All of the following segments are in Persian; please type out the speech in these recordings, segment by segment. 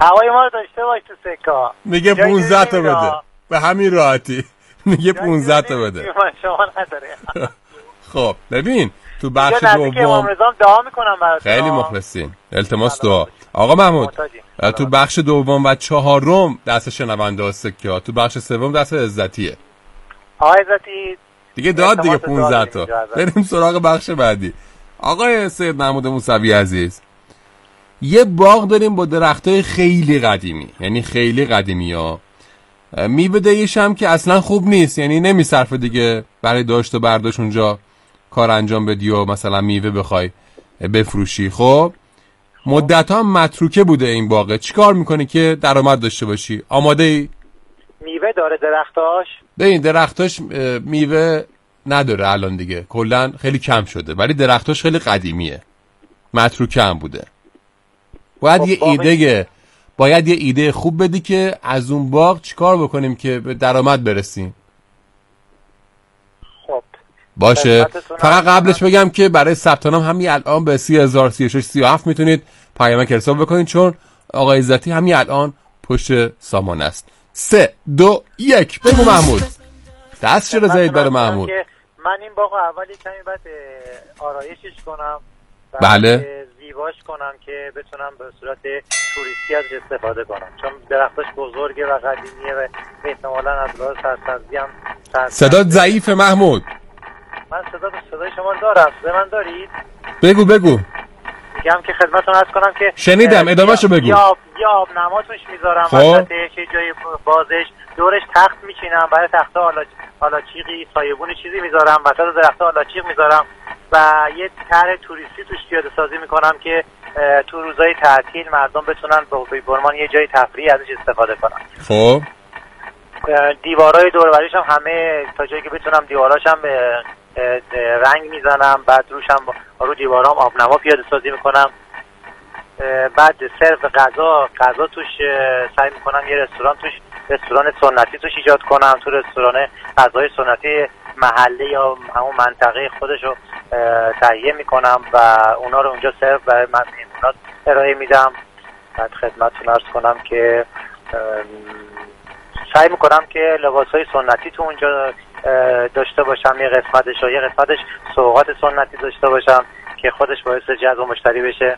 هوای ما رو داشته باش تو سکا. میگه 15 تا بده به همین راحتی. میگه 15 تا بده. شما نداره. خب ببین تو بخش دوم دعا میکنم براتون. خیلی مخلصین. التماس دعا. آقا محمود تو بخش دوم و چهارم دست شنونده ها سکه ها، تو بخش سوم دست عزتیه. آقا عزتی دیگه داد دیگه 15 تا. بریم سراغ بخش بعدی. آقای سید محمود موسوی عزیز، یه باغ داریم با درختای خیلی قدیمی، یعنی خیلی قدیمی ها. میوه دهیش هم که اصلا خوب نیست، یعنی نمیصرفه دیگه برای داشت و برداشت اونجا کار انجام بدی و مثلا میوه بخوای بفروشی. خب مدت ها متروکه بوده این باغه، چیکار میکنی که درآمد داشته باشی؟ آماده ای؟ میوه داره درختاش؟ ببین درختاش میوه نداره الان دیگه، کلا خیلی کم شده، ولی درختاش خیلی قدیمیه، متروکه هم بوده. باید یه ایده خوب بدی که از اون باغ چیکار بکنیم که به درآمد برسیم. خب باشه. فقط قبلش بگم که برای ثبت نام همین الان به 30,000 36 37 میتونید پیامک ارسال بکنید، چون آقای عزتی همین الان پشت سامان است. 3 2 1 بگو محمود. دست چرا زدید برای محمود؟ من این باغو اولی کمی بعد آرایشش کنم، بله، زیباش کنم که بتونم به صورت توریستی ازش استفاده کنم، چون درختش بزرگه و قدیمیه و احتمالاً از لحاظ سرسبزی هم صدات ضعیفه محمود. من صدای شما دارم. صدای من دارید؟ بگو میگم که خدمتتون عرض کنم که شنیدم، ادامه‌شو بگو. یا آب نما توش میذارم، وسطش یه جای بازش دورش تخت میچینم، برای تخت آلاچیقی سایبون چیزی میذارم، وسط درخت آلاچیق میذارم و یه طرح توریستی توش پیاده سازی میکنم که تو روزهای تعطیل مردم بتونن به برمان یه جای تفریحی ازش استفاده کنن. خب دیوارای دور و بریش هم همه تا جایی که بتونم دیواراش هم رنگ میزنم، بعد روش هم رو دیوارام آبنما پیاده سازی میکنم. بعد سرو غذا توش سعی میکنم یه رستوران سنتی توش ایجاد کنم، تو رستوران غذای سنتی محله یا همون منطقه خودشو تهیه میکنم و اونا رو اونجا سرو برای مهمونات ارائه میدم. بعد خدمتتون عرض کنم که سعی میکنم که لباسای سنتی تو اونجا داشته باشم، یه قسمتش سوغات سنتی داشته باشم که خودش باعث جذب مشتری بشه.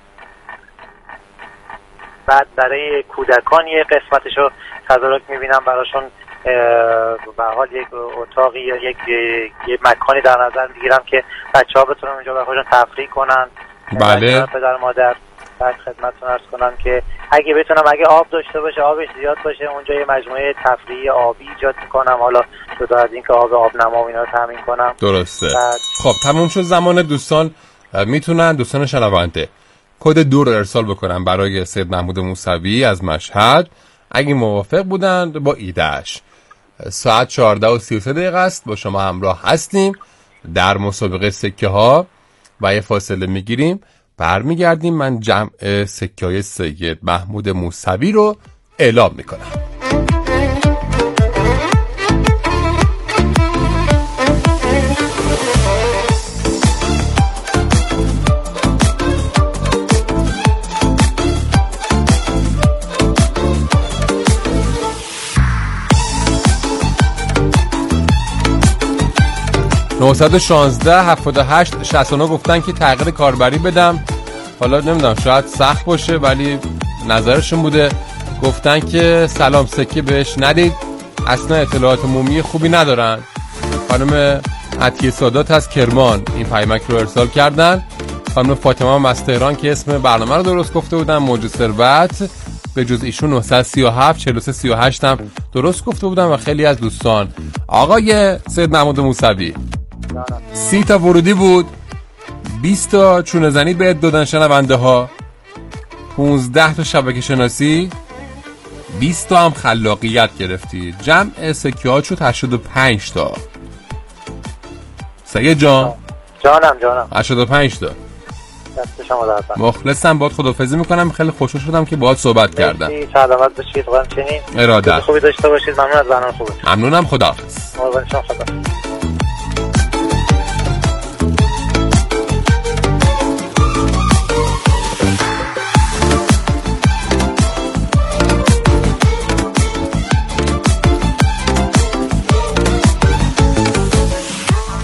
بعد برای کودکان یه قسمتشو تدارک میبینم براشون، به حال یک اتاقی یا یک مکانی در نظر میگیرم که بچه‌ها بتونن اونجا به خودشون تفریح کنن. بله. پدر مادر. بعد خدمتتون عرض کنم که اگه آب داشته باشه، آبش زیاد باشه، اونجا یه مجموعه تفریحی آبی ایجاد میکنم، حالا جدا از اینکه آبنما و اینا رو تامین کنم. درسته. خب تموم شد زمان. دوستان میتونن دوستان شنونده کد 2 رو ارسال بکنن برای سید محمود موسوی از مشهد. اگه موافق بودن با ایدهش، ساعت 14:33 است با شما همراه هستیم در مسابقه سکه ها و یه فاصله میگیریم، برمیگردیم. من جمع سکه های سید محمود موسوی رو اعلام میکنم. 916 78 69 گفتن که تغییر کاربری بدم. حالا نمیدونم شاید سخت باشه ولی نظرشون بوده. گفتن که سلام سکه بهش ندید، اصلا اطلاعات عمومی خوبی ندارن. خانم عطیه سادات از کرمان این پیامک رو ارسال کردن. خانم فاطمه هم از تهران که اسم برنامه رو درست گفته بودن، موج ثروت، به جز ایشون 937 43 38 هم درست گفته بودن و خیلی از دوستان. آقای سید محمود موسوی 30 تا ورودی بود، 20 تا چونه زنی بهت دادن شنونده ها، 15 تا شبکه شناسی، 20 تا هم خلاقیت گرفتی. جمع سکه ها شد 85 تا. سید جانم 85 تا. دست شما درد. مخلصم، باهات خداحافظی میکنم. خیلی خوشحال شدم که باهات صحبت کردم. سلامت باشید، همچنین ارادت خوبی داشته باشید. ممنون از برنامه خوبه. ممنونم، خداحافظ. خدا.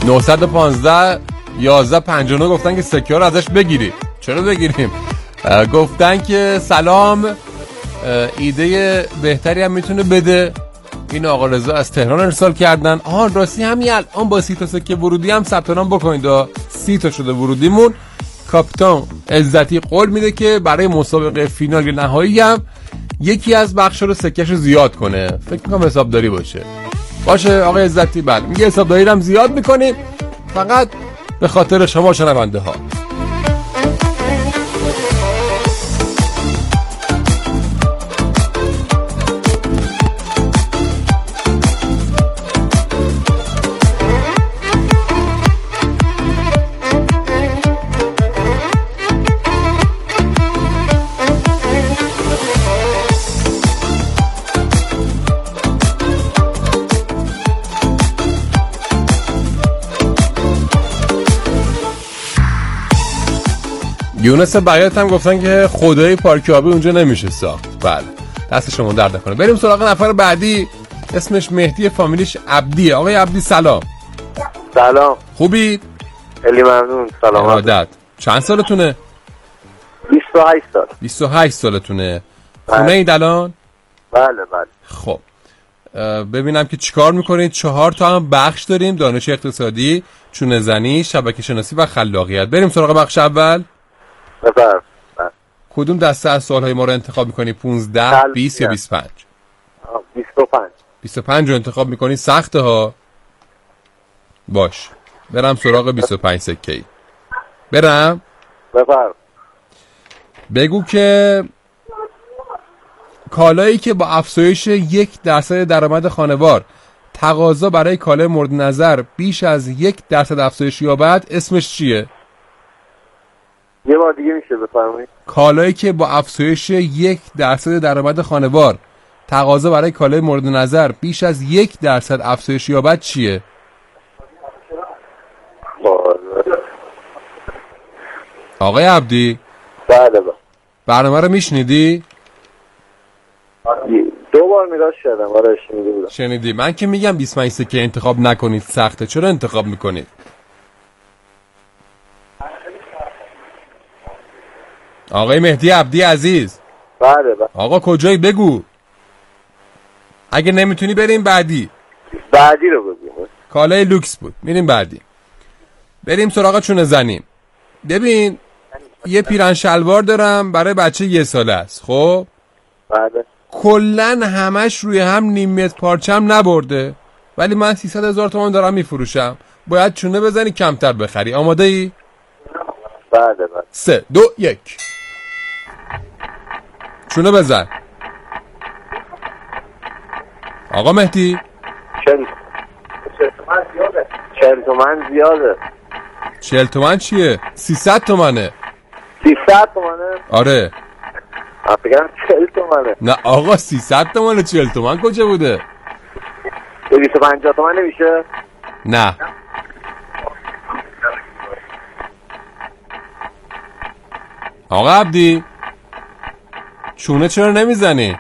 915 1159 گفتن که سکه رو ازش بگیری. چرا بگیریم؟ گفتن که سلام، ایده بهتری هم میتونه بده. این آقا رضا از تهران ارسال کردن. راستی همین الان با 30 تا سکه ورودی هم ثبت نام بکنید. 30 تا شده ورودیمون. کاپیتان عزتی قول میده که برای مسابقه فینال نهایی هم یکی از بخشا رو سکه‌شو زیاد کنه. فکر می‌کنم حسابداری باشه آقای عزتی. بله میگه حسابداری هم زیاد میکنیم فقط به خاطر شما شنونده ها. یونس بقیت هم گفتن که خدای پارک آبی اونجا نمیشه ساخت. بله دست شما درد نکنه. بریم سراغ نفر بعدی. اسمش مهدی، فامیلیش عبدیه. آقای عبدی سلام. سلام. خوبی؟ خیلی ممنون. سلام. ارادت. چند سالتونه؟ 28 سال. 28 سالتونه. خونه اید الان؟ بله. خب ببینم که چیکار میکنید. 4 تا هم بخش داریم: دانش اقتصادی، چونه زنی، شبکه شناسی و خلاقیت. بریم سراغ بخش اول. بفرمایید. کدوم دسته از سوالهای ما رو انتخاب میکنی؟ 15، 20 یا 25؟ 25. 25 رو انتخاب میکنی. سخته ها. باش برم سراغ 25 سکه‌ای. برم. بفرمایید. بگو که کالایی که با افزایش 1% درآمد خانوار تقاضا برای کالای مورد نظر بیش از 1% افزایش یابد اسمش چیه؟ یه بار دیگه میشه بفرمایید؟ کالایی که با افزایش 1% درآمد خانوار تقاضا برای کالای مورد نظر بیش از 1% افزایش یابد چیه؟ آقای عبدی. بله. برنامه رو میشنیدی؟ 2 بار نگاش کردم. آره شنیده بودم. شنیدی؟ من که میگم 25 سکه انتخاب نکنید، سخته. چرا انتخاب میکنید؟ آقای مهدی عبدی عزیز. بله. آقا کجایی بگو. اگه نمیتونی بریم بعدی رو بگیم. کالای لوکس بود. میریم بعدی. بریم سراغ چونه زنیم. ببین یه پیرن شلوار دارم برای بچه 1 ساله است. خب بله. کلن همش روی هم نیم متر پارچم نبرده، ولی من 300,000 تومان دارم میفروشم. باید چونه بزنی کمتر بخری. آماده ای؟ بله. 3، 2، 1 چونه بزن. آقا مهدی 40 تومن زیاده. 40 تومن چیه؟ 300 تومنه. 300 تومنه؟ آره. من فکرم 40 تومنه. نه آقا 300 تومنه. 40 تومن کجا بوده؟ 250 تومن نمیشه؟ نه. آقا عبدی چونه چرا نمیزنی؟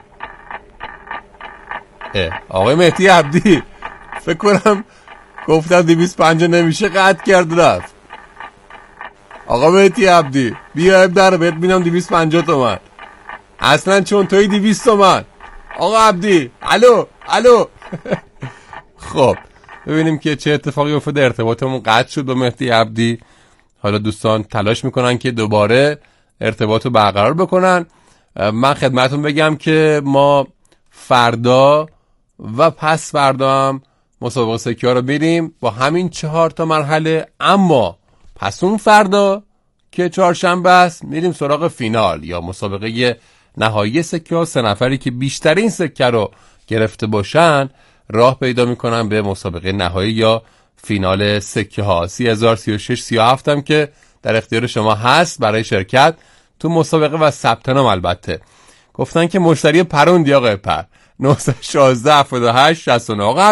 آقای مهدی عبدی فکر کنم گفتم 250 نمیشه قطع کرد رفت. آقا مهدی عبدی بیا در بهت میدم 250 تومن. اصلا چون توی 200 تومن. آقا عبدی الو خب ببینیم که چه اتفاقی افتاده. ارتباطمون قطع شد با مهدی عبدی. حالا دوستان تلاش میکنن که دوباره ارتباط رو برقرار بکنن. من خدمتون بگم که ما فردا و پس فردا هم مسابقه سکه ها رو میریم با همین 4 تا مرحله. اما پس اون فردا که چهارشنبه است میریم سراغ فینال یا مسابقه نهایی سکه ها. 3 نفری که بیشترین سکه رو گرفته باشن راه پیدا میکنن به مسابقه نهایی یا فینال سکه ها. 30,000، 36، 37 هم که در اختیار شما هست برای شرکت تو مسابقه و ثبت نام. البته گفتن که مشتری پروندی آقای پر. 916 78 69. آقا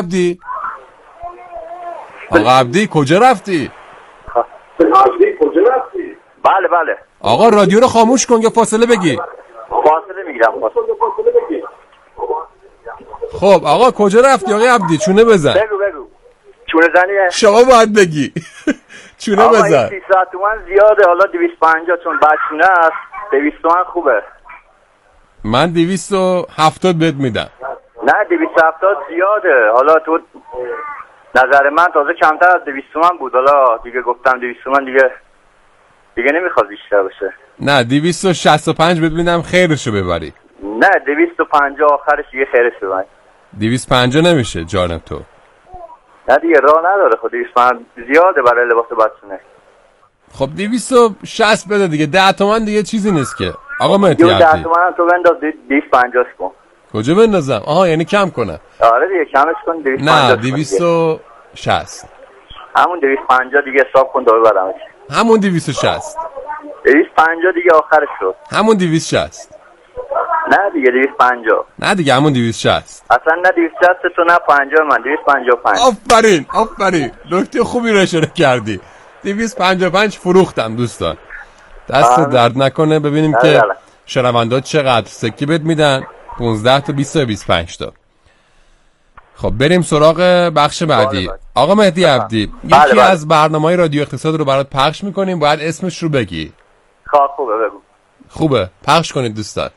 عبدی کجا رفتی؟ بله. آقا رادیو رو خاموش کن یا فاصله بگی. فاصله میگیرم. خب آقا کجا رفتی آقای عبدی؟ چونه بزن. بگو چونه زنیه؟ شما باید بگی. چونه بزن. 300 تومن زیاده، حالا 250 چون بعد چونه است 200 تومن خوبه. من 270 بهت میدم. نه 270 زیاده، حالا تو نظر من تازه کمتر از 200 تومن بود، حالا دیگه گفتم 200 تومن دیگه نمیخواد بیشتر بشه. نه 265 بهت میدم خیرشو ببری. نه 250 آخرش دیگه خیرش ببری. 250 نمیشه جانم تو. نه دیگه راه نداره، خود 250 زیاده برای لباس بچونه. خب 260 بده دیگه، 10 تومن دیگه چیزی نیست که. آقا مهدی 10 تومن تو بنداز 250 کن. کجا بندازم؟ آها یعنی کم کنم. آره دیگه کمش کن 250. نه 260. همون 250 دیگه حساب کن دور برام. همون 260. 250 دیگه آخرش شد. همون 260. نه دیگه 250. نه دیگه همون 260. اصلا نه 260 تو نه 50 من 255. آفرین نکته خوبی رو اشاره کردی. 255 فروختم دوستان. دست درد نکنه. ببینیم که شنوندات چقدر سکی بهت میدن. 15 تا 20 تا 25 تا. خب بریم سراغ بخش بعدی. آقا مهدی عبدی یکی از برنامه‌های رادیو اقتصاد رو برات پخش میکنیم، باید اسمش رو بگی. خوبه بگو. خوبه پخش کنید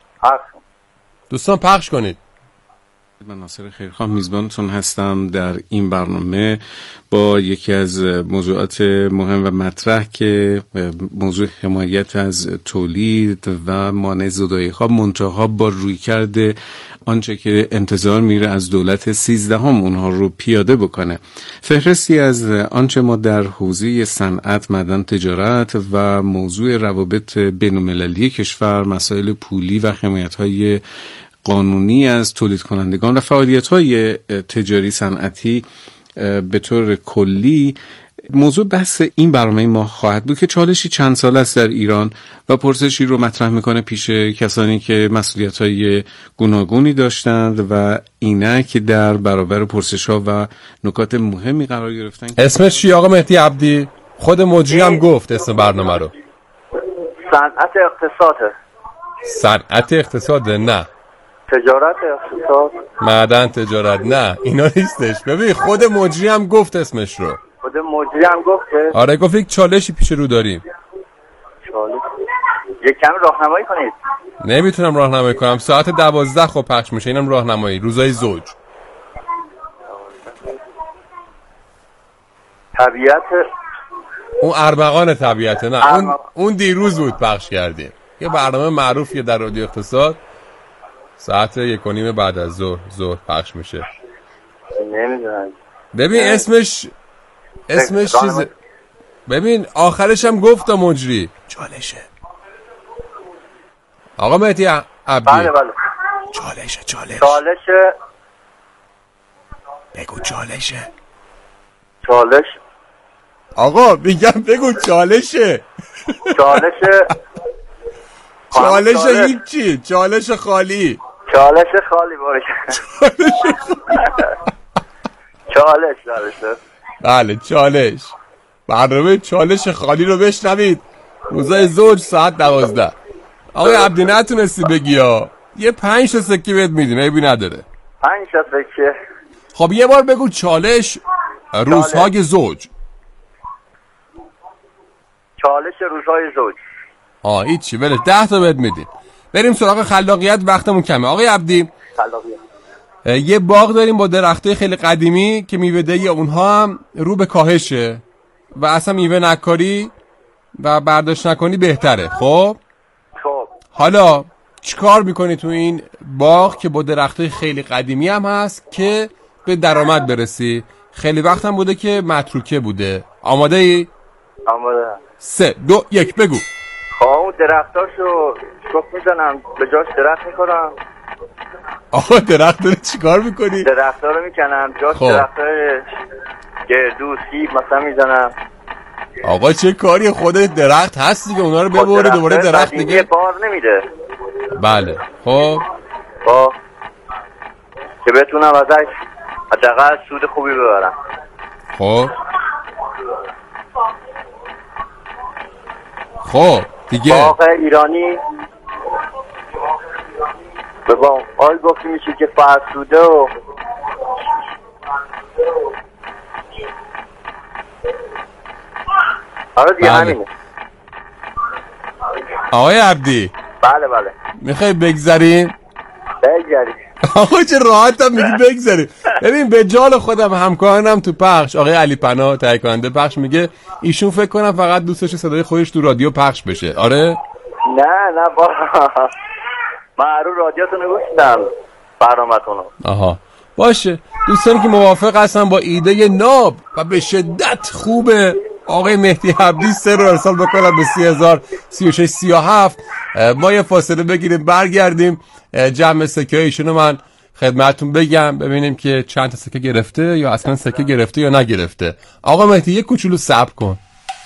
دوستان پخش کنید. من ناصر خیرخواه میزبانتون هستم در این برنامه با یکی از موضوعات مهم و مطرح که موضوع حمایت از تولید و مانع زدایی خواب، منتها با رویکرد آنچه که انتظار میره از دولت 13 اونها رو پیاده بکنه. فهرستی از آنچه ما در حوزه صنعت، معدن، تجارت و موضوع روابط بین‌المللی کشور، مسائل پولی و حمایت‌های قانونی از تولید کنندگان و فعالیت‌های تجاری صنعتی به طور کلی موضوع بحث این برنامه ما خواهد بود که چالشی چند سال است در ایران و پرسشی رو مطرح میکنه پیش کسانی که مسئولیت‌های گوناگونی داشتند و اینک در برابر پرسش‌ها و نکات مهمی قرار گرفتن. اسمش چی آقا مهدی عبدی؟ خود مجری هم گفت اسم برنامه رو. صنعت اقتصاده؟ نه. تجارت اقتصاد؟ معدن تجارت؟ نه اینا نیستش. ببین خود مجری هم گفت اسمش رو. خود مجری هم گفته؟ آره گفت یک چالشی پیش رو داریم. چالش؟ یک کمی راهنمایی کنید. نمیتونم راهنمایی کنم، ساعت 12 خب پخش میشه، اینم راهنمایی. روزای زوج. طبیعت اون ارمغان طبیعته. نه اون دیروز بود پخش کردیم. یه برنامه معروفیه در رادیو اقتصاد، ساعت 1:30 بعد از ظهر پخش میشه. نمیدونم. ببین اسمش چیزه. ببین آخرش هم گفت مجری چالشه. آقا مهدی عبدی. بله. چالشه. بگو چالشه. آقا میگم بگو چالشه. چالشه هیچی. چالش خالی باشه. چالش. بله چالش. برنامه چالش خالی رو بشنوید روزای زوج ساعت 12. آقای عبدی نتونستی بگی ها، یه 5 تا سکه بهت میدیم، عیبی نداره. 5 تا سکه. خب یه بار بگو چالش روزهای زوج. چالش روزهای زوج. هیچی بله 10 تا بهت میدیم. بریم سراغ خلاقیت، وقتمون کمه. آقای عبدی یه باغ داریم با درختای خیلی قدیمی که میوه دهی اونها هم رو به کاهشه و اصلا میوه نکاری و برداشت نکنی بهتره. خب حالا چیکار میکنی تو این باغ که با درختای خیلی قدیمی هم هست که به درآمد برسی؟ خیلی وقت هم بوده که متروکه بوده. آماده ای؟ آماده. 3 2 1 بگو. اون درختاشو شک میزنم، به جاش درخت میکنم. آقا درخت رو چیکار میکنی؟ درختا رو میکنم، جاش درختای گردو سیب مثلا میزنم. آقا چه کاری؟ خودت درخت هست دیگه، اونا رو ببری دوباره درخت دیگه بار نمیده. بله خب که بتونم ازش حداقل سود خوبی ببرم. خب دیگه باغ ایرانی به باغ گفتی میشه که فرسوده و آره دیگه همینه. آقای عبدی بله بله میخوای بگذاریم؟ بگذاریم. آقا چه راحت هم میگی بگذاریم. ببین به جال خودم همکارانم تو پخش آقای علی پناه تهیه کننده پخش میگه ایشون فکر کنم فقط دوستش صدای خودش تو رادیو پخش بشه. آره؟ نه با من رو رادیوتون رو گوشتم برنامه‌تون. آها باشه. دوستانی که موافق هستن با ایده ناب و به شدت خوبه آقای مهدی عبدی سر رو ارسال بکنم به 30,036,37. ما یه فاصله بگیریم برگردیم جمع سکه ایشونو من خدمتون بگم ببینیم که چند تا سکه گرفته یا اصلا سکه گرفته یا نگرفته. آقا مهدی یه کوچولو صبر کن.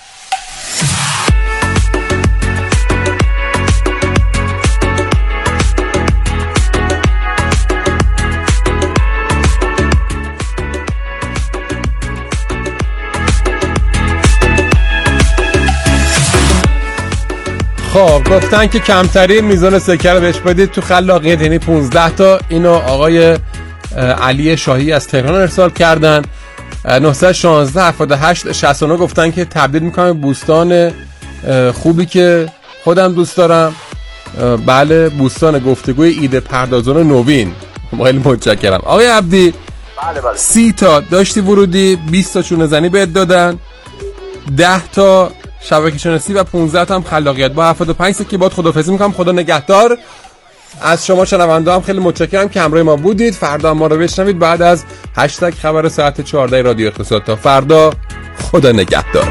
خب گفتن که کمترین میزان سکه رو بهش بدید تو خلاقیت، یعنی 15 تا. اینو آقای علی شاهی از تهران ارسال کردن. 916 78 69 گفتن که تبدیل میکنم بوستان خوبی که خودم دوست دارم. بله بوستان گفتگوی ایده پردازان نوین. خیلی متشکرم آقای عبدی. بله 30 تا داشتی ورودی، 20 تا چونه زنی بهت دادن، 10 تا شبکه شناسی و 15 تا هم خلاقیت. با 75 سکه باید خداحافظی میکنم. خدا نگهدار. از شما شنونده هم خیلی متشکرم که همراه ما بودید. فردا ما رو بشنوید بعد از هشتگ خبر ساعت 14 رادیو اقتصاد. تا فردا خدا نگهدار.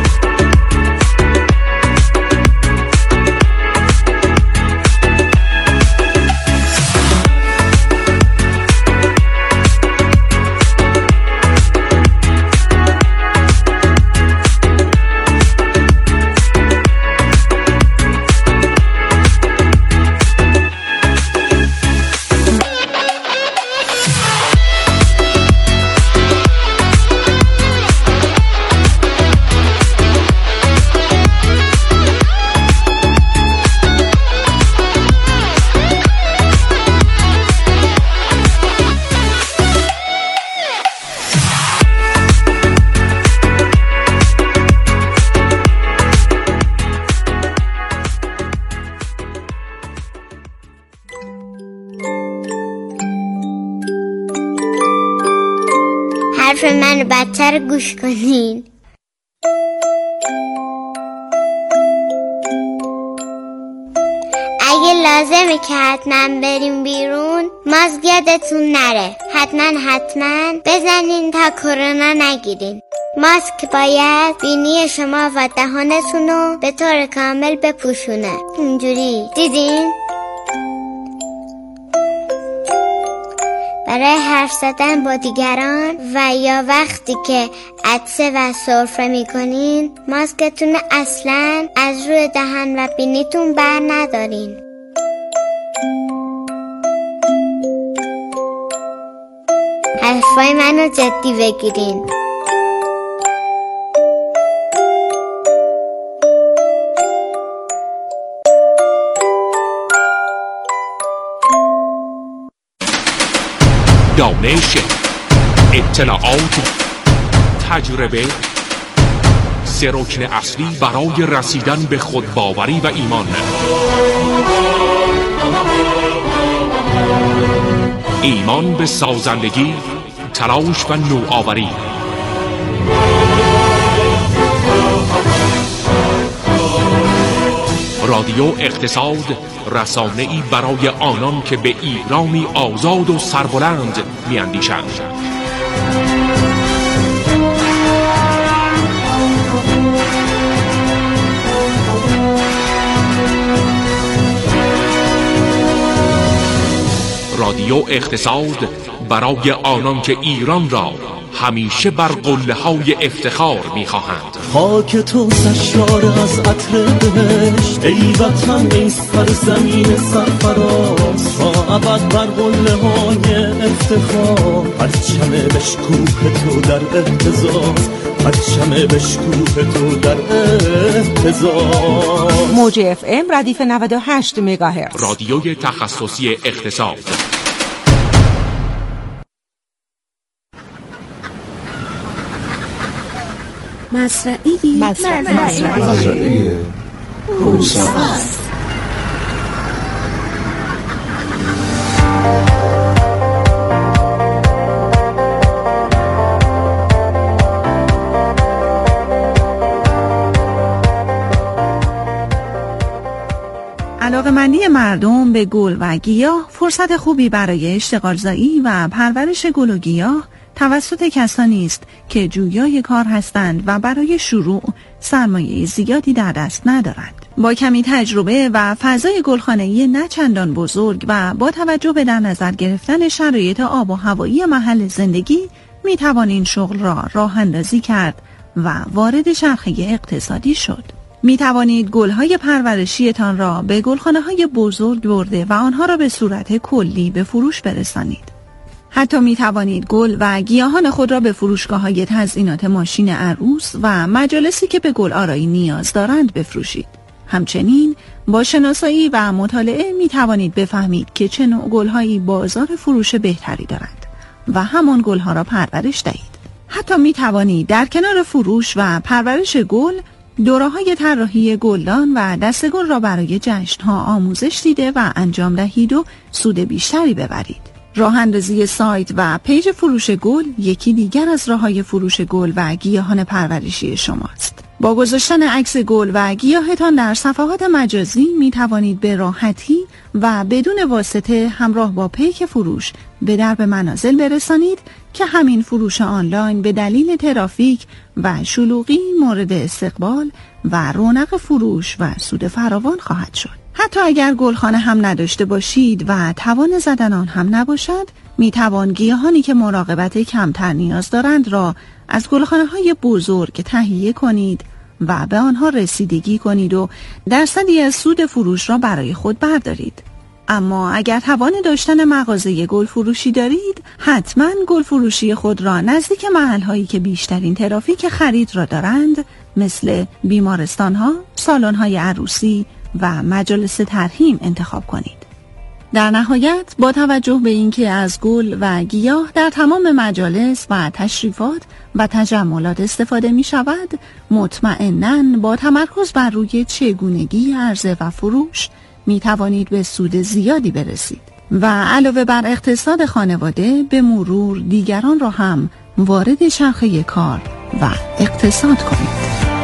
حرف من بدتر گوش کنین. اگه لازمه که حتما بریم بیرون ماسک یادتون نره. حتما بزنین تا کرونا نگیرین. ماسک باید بینی شما و دهانتون رو به طور کامل بپوشونه. اینجوری دیدین؟ برای حرف زدن با دیگران و یا وقتی که عطسه و سرفه میکنین ماسکتون اصلا از روی دهن و بینیتون بر ندارین. حرفای منو جدی بگیرین. دانش، اطلاعات، تجربه، سه رکن اصلی برای رسیدن به خودباوری و ایمان. ایمان به سازندگی، تلاش و نوآوری. رادیو اقتصاد، رسانه‌ای برای آنان که به ایرانی آزاد و سربلند می‌اندیشند. رادیو اقتصاد برای آنان که ایران را همیشه بر قله‌های افتخار می‌خواهند. خاک تو سرشار از عطر بهشت، ای وطن ای سرزمین سرفراز، تا ابد بر قله‌های افتخار، پرچم بشکوه تو در اهتزاز، پرچم بشکوه تو در اهتزاز. موج اف ام ردیف 98 مگاهرتز، رادیوی تخصصی اقتصاد. مزرعه هوساست. علاقه‌مندی مردم به گل و گیاه فرصت خوبی برای اشتغالزایی و پرورش گل و گیاه توسط کسانی است که جویای کار هستند و برای شروع سرمایه زیادی در دست ندارند. با کمی تجربه و فضای گلخانه‌ای نه چندان بزرگ و با توجه به در نظر گرفتن شرایط آب و هوایی محل زندگی می توان این شغل را راه اندازی کرد و وارد چرخه اقتصادی شد. می توانید گل‌های پرورشیتان را به گلخانه‌های بزرگ برده و آنها را به صورت کلی به فروش برسانید. حتی می توانید گل و گیاهان خود را به فروشگاه‌های تزیینات ماشین عروس و مجالسی که به گل آرایی نیاز دارند بفروشید. همچنین با شناسایی و مطالعه می توانید بفهمید که چه نوع گل‌هایی بازار فروش بهتری دارند و همان گل‌ها را پرورش دهید. حتی می توانید در کنار فروش و پرورش گل دوره‌های طراحی گلدان و دسته گل را برای جشن‌ها آموزش دیده و انجام دهید و سود بیشتری ببرید. راه اندازی سایت و پیج فروش گل یکی دیگر از راه‌های فروش گل و گیاهان پرورشی شماست. با گذاشتن عکس گل و گیاهتان در صفحات مجازی می توانید به راحتی و بدون واسطه همراه با پیک فروش به درب منازل برسانید که همین فروش آنلاین به دلیل ترافیک و شلوغی مورد استقبال و رونق فروش و سود فراوان خواهد شد. حتی اگر گلخانه هم نداشته باشید و توان زدن آن هم نباشد، می توان گیاهانی که مراقبت کمتر نیاز دارند را از گلخانه‌های بزرگ تهیه کنید و به آنها رسیدگی کنید و درصدی از سود فروش را برای خود بردارید. اما اگر توان داشتن مغازه گل فروشی دارید، حتما گل فروشی خود را نزدیک محل‌هایی که بیشترین ترافیک خرید را دارند، مثل بیمارستان‌ها، سالن‌های عروسی و مجالس ترحیم انتخاب کنید. در نهایت با توجه به اینکه از گل و گیاه در تمام مجالس و تشریفات و تجملات استفاده می شود، مطمئناً با تمرکز بر روی چگونگی عرضه و فروش می توانید به سود زیادی برسید و علاوه بر اقتصاد خانواده به مرور دیگران را هم وارد چرخه کار و اقتصاد کنید.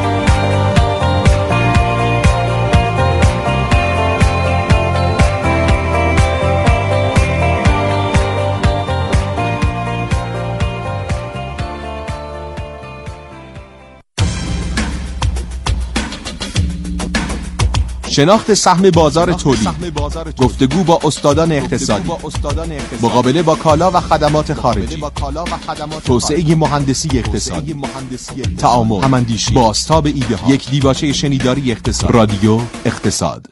شناخت سهم بازار تولید، گفتگو با استادان اقتصادی، مقابله با کالا و خدمات خارجی، توسعه مهندسی اقتصادی، تعامل، هماندیشی، بازتاب ایده ها، یک دیباچه شنیداری اقتصاد، رادیو اقتصاد.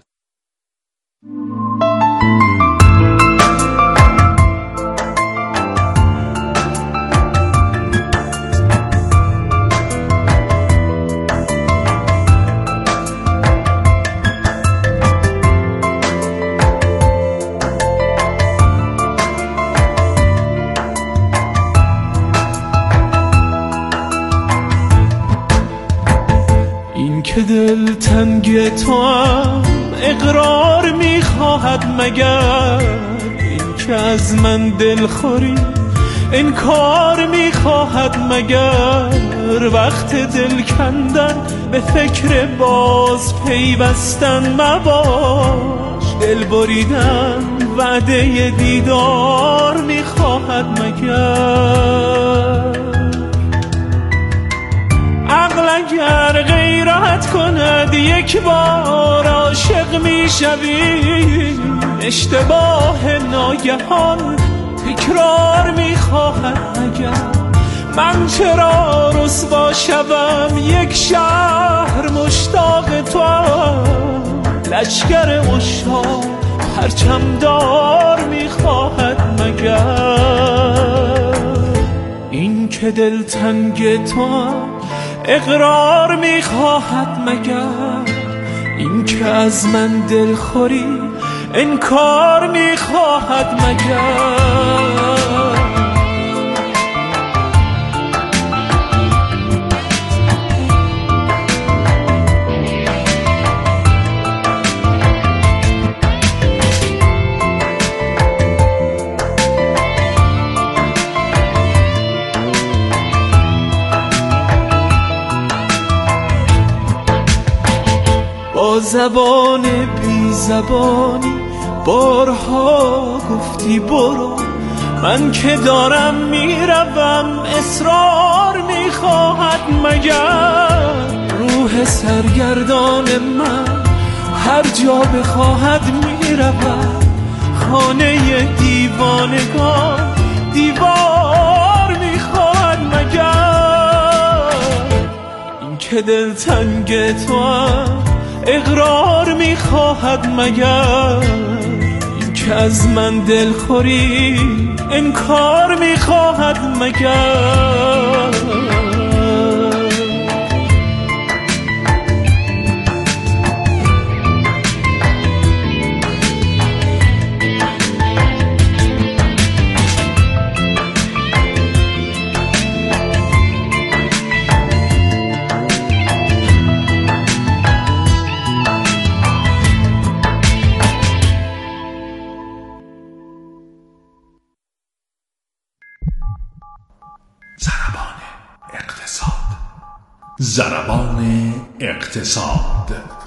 که دل تنگ تو هم اقرار میخواهد مگر، این که از من دلخوری انکار میخواهد مگر، وقت دل کندن به فکر باز پیوستن مباش، دل بریدن وعده دیدار میخواهد مگر، عقل اگر غیرت کند یک بار عاشق میشوی، اشتباه ناگهان تکرار میخواهد مگر، من چرا رسوا شوم یک شهر مشتاق تو، لشکر عشاق پرچم دار میخواهد مگر، این که دل تنگ تو اقرار میخواهد مگر، این که از من دلخوری انکار میخواهد مگر. زبان بی زبانی بارها گفتی برو، من که دارم میروم اصرار میخواهد مگر؟ روح سرگردان من هر جا بخواهد میرود، خانه دیوانگان دیوار میخواهد مگر؟ این که دلتنگ تو هم اقرار میخواهد مگر؟ این که از من دلخوری انکار میخواهد مگر؟ ضربان اقتصاد.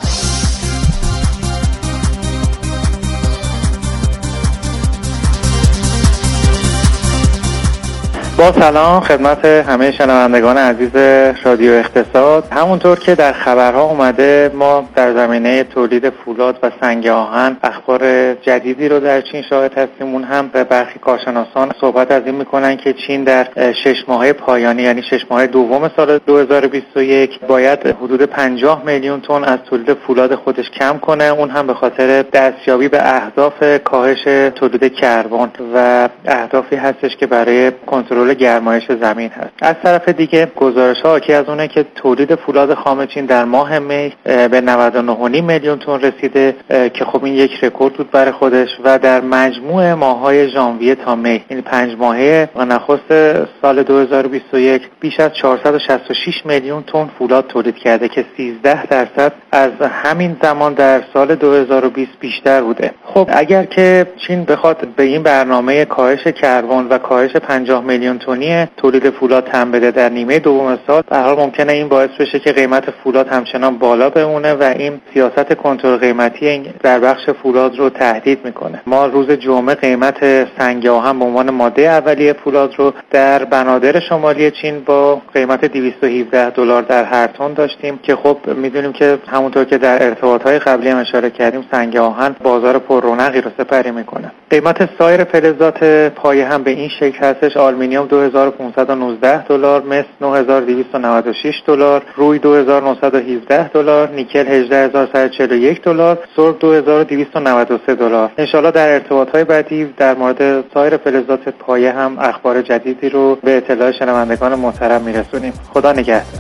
با سلام خدمت همه شنوندگان عزیز رادیو اقتصاد. همونطور که در خبرها اومده، ما در زمینه تولید فولاد و سنگ آهن اخبار جدیدی رو در چین شاهد هستیم. اون هم به برخی کارشناسان صحبت از این میکنن که چین در 6 ماهه پایانی، یعنی 6 ماه دوم سال 2021 باید حدود 50 میلیون تن از تولید فولاد خودش کم کنه. اون هم به خاطر دستیابی به اهداف کاهش تولید کربن و اهدافی هستش که برای کنترل گرمایش زمین هست. از طرف دیگه گزارش‌ها حاکی از اونه که تولید فولاد خام چین در ماه می به 99.5 میلیون تن رسیده که خب این یک رکورد بود برای خودش و در مجموع ماه‌های ژانویه تا می، این 5 ماهه و نخست سال 2021 بیش از 466 میلیون تن فولاد تولید کرده که 13% از همین زمان در سال 2020 بیشتر بوده. خب اگر که چین بخواد به این برنامه کاهش کربن و کاهش 50 میلیون تنی تولید فولاد تن بده در نیمه دوم سال، به هر حال ممکنه این باعث بشه که قیمت فولاد همچنان بالا بمونه و این سیاست کنترل قیمتی در بخش فولاد رو تهدید میکنه. ما روز جمعه قیمت سنگ آهن به عنوان ماده اولیه فولاد رو در بنادر شمالی چین با قیمت 217 دلار در هر تن داشتیم که خب میدونیم که همونطور که در ارتباطات قبلی هم اشاره کردیم، سنگ آهن بازار پر رونقی رو سپری میکنه. قیمت سایر فلزات پایه هم به این شکل هستش: آلومینیوم 2519 دلار، مس 9296 دلار، روی 2917 دلار، نیکل 18141 دلار، سرب 2293 دلار. انشالله در ارتباطات بعدی در مورد سایر فلزات پایه هم اخبار جدیدی رو به اطلاع شنوندگان محترم میرسونیم. خدا نگهدار.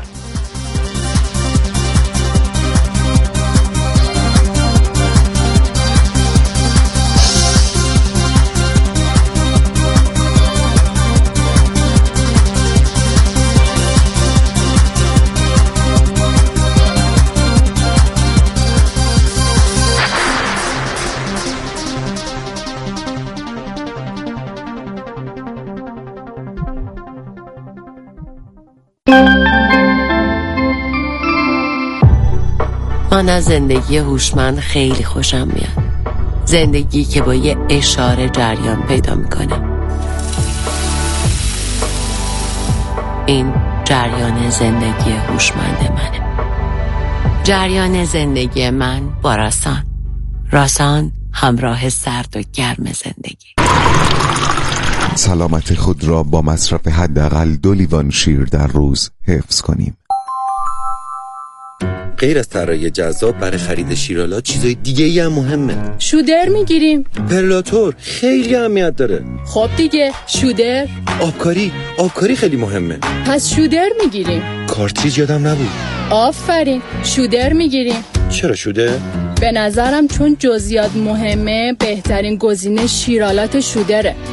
من از زندگی هوشمند خیلی خوشم میاد. زندگی که با یه اشاره جریان پیدا میکنه. این جریان زندگی هوشمند منه. جریان زندگی من با راسان. راسان همراه سرد و گرم زندگی. سلامت خود را با مصرف حداقل 2 لیوان شیر در روز حفظ کنیم. غیر از طراحی جذاب برای خرید شیرالات چیزای دیگه‌ای هم مهمه. شودر میگیریم. پرلاتور خیلی اهمیت داره. خب دیگه شودر. آبکاری خیلی مهمه. پس شودر میگیریم. کارتریج یادم نبود. آفرین، شودر میگیریم. چرا شودر؟ به نظرم چون جزئیات مهمه، بهترین گزینه شیرالات شودره.